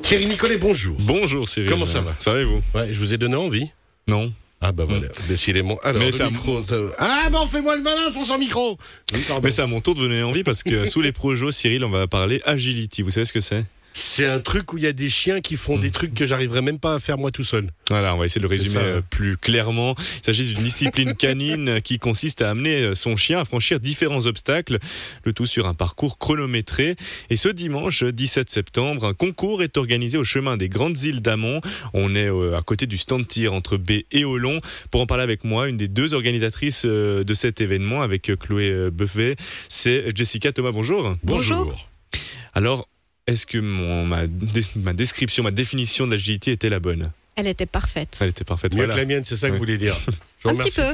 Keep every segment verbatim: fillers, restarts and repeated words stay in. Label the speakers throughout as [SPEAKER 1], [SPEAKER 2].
[SPEAKER 1] Thierry Nicolet, bonjour.
[SPEAKER 2] Bonjour Cyril.
[SPEAKER 1] Comment ça va?
[SPEAKER 2] Ça va et vous?
[SPEAKER 1] Ouais, je vous ai donné envie.
[SPEAKER 2] Non.
[SPEAKER 1] Ah bah voilà, mmh. décidément. Alors,
[SPEAKER 2] Mais
[SPEAKER 1] le
[SPEAKER 2] ça
[SPEAKER 1] micro... M... Ah bah fais-moi le malin sans son micro. Oui,
[SPEAKER 2] Mais c'est à mon tour de donner envie parce que sous les projets, Cyril, on va parler agility. Vous savez ce que c'est?
[SPEAKER 1] C'est un truc où il y a des chiens qui font mmh. des trucs que j'arriverais même pas à faire moi tout seul.
[SPEAKER 2] Voilà, on va essayer de le résumer
[SPEAKER 1] ça, hein.
[SPEAKER 2] plus clairement. Il s'agit d'une discipline canine qui consiste à amener son chien à franchir différents obstacles, le tout sur un parcours chronométré. Et ce dimanche dix-sept septembre, un concours est organisé au chemin des Grandes Îles d'Amont. On est à côté du stand de tir entre B et Olon. Pour en parler avec moi, une des deux organisatrices de cet événement, avec Chloé Buffet, c'est Jessica Thomas. Bonjour.
[SPEAKER 1] Bonjour.
[SPEAKER 2] Alors, est-ce que mon, ma, ma description, ma définition de l'agilité était la bonne?
[SPEAKER 3] Elle était parfaite.
[SPEAKER 2] Elle était parfaite.
[SPEAKER 1] Mieux
[SPEAKER 2] Voilà.
[SPEAKER 1] que la mienne, c'est ça que
[SPEAKER 2] oui.
[SPEAKER 1] vous voulez dire. Je
[SPEAKER 3] Un petit peu.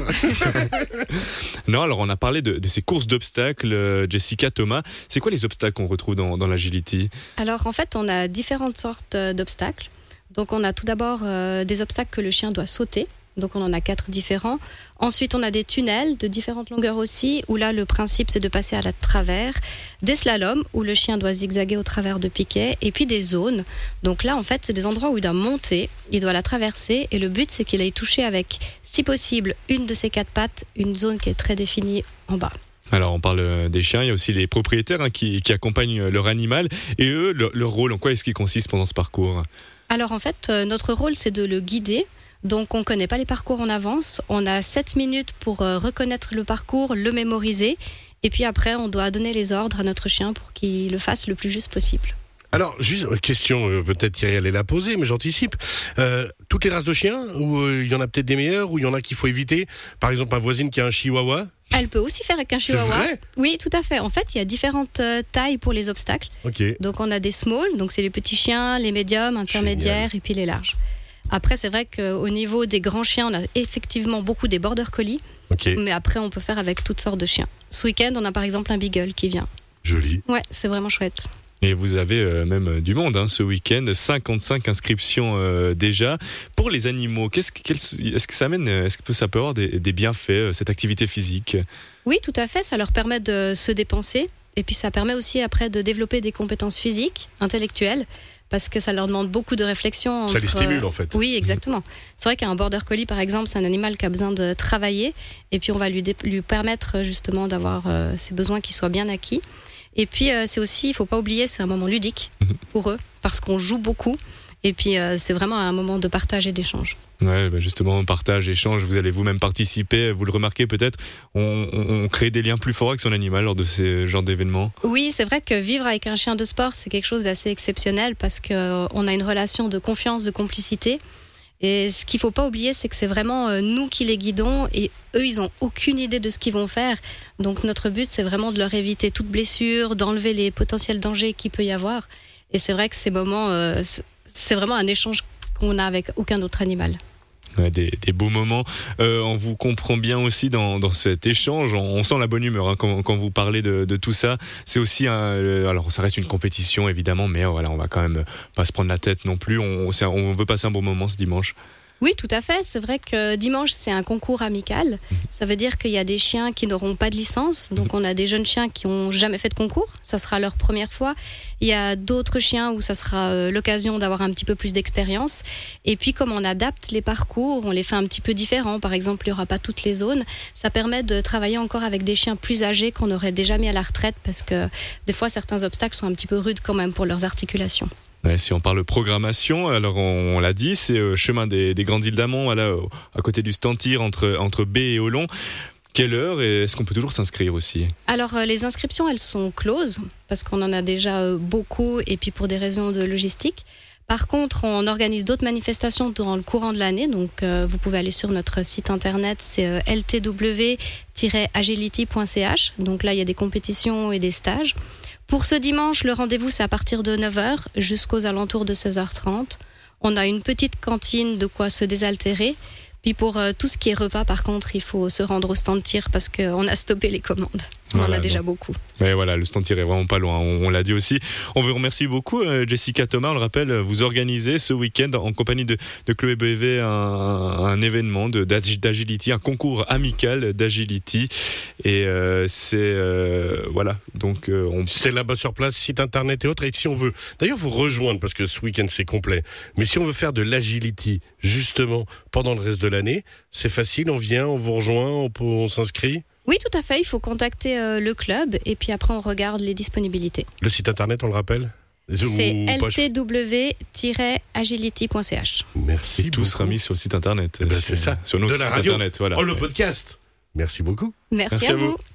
[SPEAKER 2] Non, alors on a parlé de, de ces courses d'obstacles, euh, Jessica Thomas. C'est quoi les obstacles qu'on retrouve dans, dans l'agility?
[SPEAKER 3] Alors en fait, on a différentes sortes d'obstacles. Donc on a tout d'abord euh, des obstacles que le chien doit sauter. Donc on en a quatre différents. Ensuite, on a des tunnels de différentes longueurs aussi, où là, le principe, c'est de passer à la travers. Des slaloms, où le chien doit zigzaguer au travers de piquets. Et puis des zones. Donc là, en fait, c'est des endroits où il doit monter, il doit la traverser. Et le but, c'est qu'il aille toucher avec, si possible, une de ses quatre pattes, une zone qui est très définie en bas.
[SPEAKER 2] Alors on parle des chiens, il y a aussi les propriétaires hein, qui, qui accompagnent leur animal. Et eux, leur, leur rôle, en quoi est-ce qu'il consiste pendant ce parcours?
[SPEAKER 3] Alors en fait, euh, notre rôle, c'est de le guider. Donc on ne connaît pas les parcours en avance, on a sept minutes pour euh, reconnaître le parcours, le mémoriser, et puis après on doit donner les ordres à notre chien pour qu'il le fasse le plus juste possible.
[SPEAKER 1] Alors, juste une question, euh, peut-être Thierry allait la poser, mais j'anticipe. Euh, toutes les races de chiens, ou il euh, y en a peut-être des meilleurs, ou il y en a qu'il faut éviter? Par exemple, ma voisine qui a un chihuahua.
[SPEAKER 3] Elle peut aussi faire avec un chihuahua.
[SPEAKER 1] C'est vrai?
[SPEAKER 3] Oui, tout à fait. En fait, il y a différentes euh, tailles pour les obstacles.
[SPEAKER 1] Okay.
[SPEAKER 3] Donc on a des small, donc c'est les petits chiens, les médiums, intermédiaires, Génial. Et puis les larges. Après, c'est vrai qu'au niveau des grands chiens, on a effectivement beaucoup des border collies.
[SPEAKER 1] Okay.
[SPEAKER 3] Mais après, on peut faire avec toutes sortes de chiens. Ce week-end, on a par exemple un beagle qui vient.
[SPEAKER 1] Joli.
[SPEAKER 3] Ouais, c'est vraiment chouette.
[SPEAKER 2] Et vous avez euh, même du monde hein, ce week-end, cinquante-cinq inscriptions euh, déjà. Pour les animaux, qu'est-ce, quel, est-ce que ça amène, est-ce que ça peut avoir des, des bienfaits, cette activité physique?
[SPEAKER 3] Oui, tout à fait. Ça leur permet de se dépenser. Et puis ça permet aussi après de développer des compétences physiques, intellectuelles. Parce que ça leur demande beaucoup de réflexion.
[SPEAKER 1] Ça
[SPEAKER 3] entre...
[SPEAKER 1] les stimule en fait.
[SPEAKER 3] Oui, exactement. C'est vrai qu'un border collie, par exemple, c'est un animal qui a besoin de travailler. Et puis on va lui, dé... lui permettre justement d'avoir euh, ses besoins qui soient bien acquis. Et puis euh, c'est aussi, il ne faut pas oublier, c'est un moment ludique pour eux. Parce qu'on joue beaucoup. Et puis euh, c'est vraiment un moment de partage et d'échange.
[SPEAKER 2] Ouais, bah justement, partage, échange, vous allez vous-même participer, vous le remarquez peut-être, on, on, on crée des liens plus forts avec son animal lors de ces genres d'événements.
[SPEAKER 3] Oui, c'est vrai que vivre avec un chien de sport, c'est quelque chose d'assez exceptionnel parce qu'on a une relation de confiance, de complicité. Et ce qu'il ne faut pas oublier, c'est que c'est vraiment nous qui les guidons et eux, ils n'ont aucune idée de ce qu'ils vont faire. Donc notre but, c'est vraiment de leur éviter toute blessure, d'enlever les potentiels dangers qu'il peut y avoir. Et c'est vrai que ces moments, euh, c'est vraiment un échange qu'on a avec aucun autre animal.
[SPEAKER 2] Ouais, des, des beaux moments. Euh, on vous comprend bien aussi dans, dans cet échange. On, on sent la bonne humeur hein, quand, quand vous parlez de, de tout ça. C'est aussi un, euh, alors ça reste une compétition évidemment, mais euh, voilà, on va quand même pas se prendre la tête non plus. On, on veut passer un bon moment ce dimanche.
[SPEAKER 3] Oui, tout à fait. C'est vrai que dimanche, c'est un concours amical. Ça veut dire qu'il y a des chiens qui n'auront pas de licence. Donc, on a des jeunes chiens qui n'ont jamais fait de concours. Ça sera leur première fois. Il y a d'autres chiens où ça sera euh, l'occasion d'avoir un petit peu plus d'expérience. Et puis, comme on adapte les parcours, on les fait un petit peu différents. Par exemple, il n'y aura pas toutes les zones. Ça permet de travailler encore avec des chiens plus âgés qu'on aurait déjà mis à la retraite parce que des fois, certains obstacles sont un petit peu rudes quand même pour leurs articulations.
[SPEAKER 2] Ouais, si on parle programmation, alors on, on l'a dit, c'est euh, chemin des, des Grandes Îles d'Amont, voilà, euh, à côté du stand tir entre, entre B et Olon. Quelle heure et est-ce qu'on peut toujours s'inscrire aussi?
[SPEAKER 3] Alors euh, les inscriptions, elles sont closes parce qu'on en a déjà euh, beaucoup et puis pour des raisons de logistique. Par contre, on organise d'autres manifestations durant le courant de l'année. Donc, euh, vous pouvez aller sur notre site internet, c'est euh, l t w tiret agility point c h. Donc là, il y a des compétitions et des stages. Pour ce dimanche, le rendez-vous, c'est à partir de neuf heures jusqu'aux alentours de seize heures trente. On a une petite cantine de quoi se désaltérer. Puis pour euh, tout ce qui est repas, par contre, il faut se rendre au stand tir parce qu'on a stoppé les commandes. On
[SPEAKER 2] Voilà,
[SPEAKER 3] en a déjà
[SPEAKER 2] donc.
[SPEAKER 3] beaucoup.
[SPEAKER 2] Mais voilà, le stand est vraiment pas loin, on, on l'a dit aussi. On vous remercie beaucoup, euh, Jessica Thomas. On le rappelle, vous organisez ce week-end en compagnie de, de Chloé B V un, un événement de, d'agility, un concours amical d'agility. Et euh, c'est euh, voilà, donc euh, on...
[SPEAKER 1] c'est là-bas sur place, site internet et autres. Et si on veut, d'ailleurs, vous rejoindre parce que ce week-end c'est complet. Mais si on veut faire de l'agility justement pendant le reste de l'année, c'est facile. On vient, on vous rejoint, on, peut, on s'inscrit.
[SPEAKER 3] Oui, tout à fait. Il faut contacter euh, le club et puis après on regarde les disponibilités.
[SPEAKER 1] Le site internet, on le rappelle.
[SPEAKER 3] C'est
[SPEAKER 1] Ou
[SPEAKER 3] l
[SPEAKER 1] poche-
[SPEAKER 3] t w tiret agility point c h.
[SPEAKER 1] Merci.
[SPEAKER 2] Et tout
[SPEAKER 1] beaucoup.
[SPEAKER 2] sera mis sur le site internet.
[SPEAKER 1] Eh ben,
[SPEAKER 2] sur,
[SPEAKER 1] c'est ça.
[SPEAKER 2] sur notre
[SPEAKER 1] De la
[SPEAKER 2] site
[SPEAKER 1] radio.
[SPEAKER 2] internet. Voilà.
[SPEAKER 1] Oh, le podcast. Merci beaucoup.
[SPEAKER 3] Merci,
[SPEAKER 2] Merci
[SPEAKER 3] à
[SPEAKER 2] à vous.
[SPEAKER 3] vous.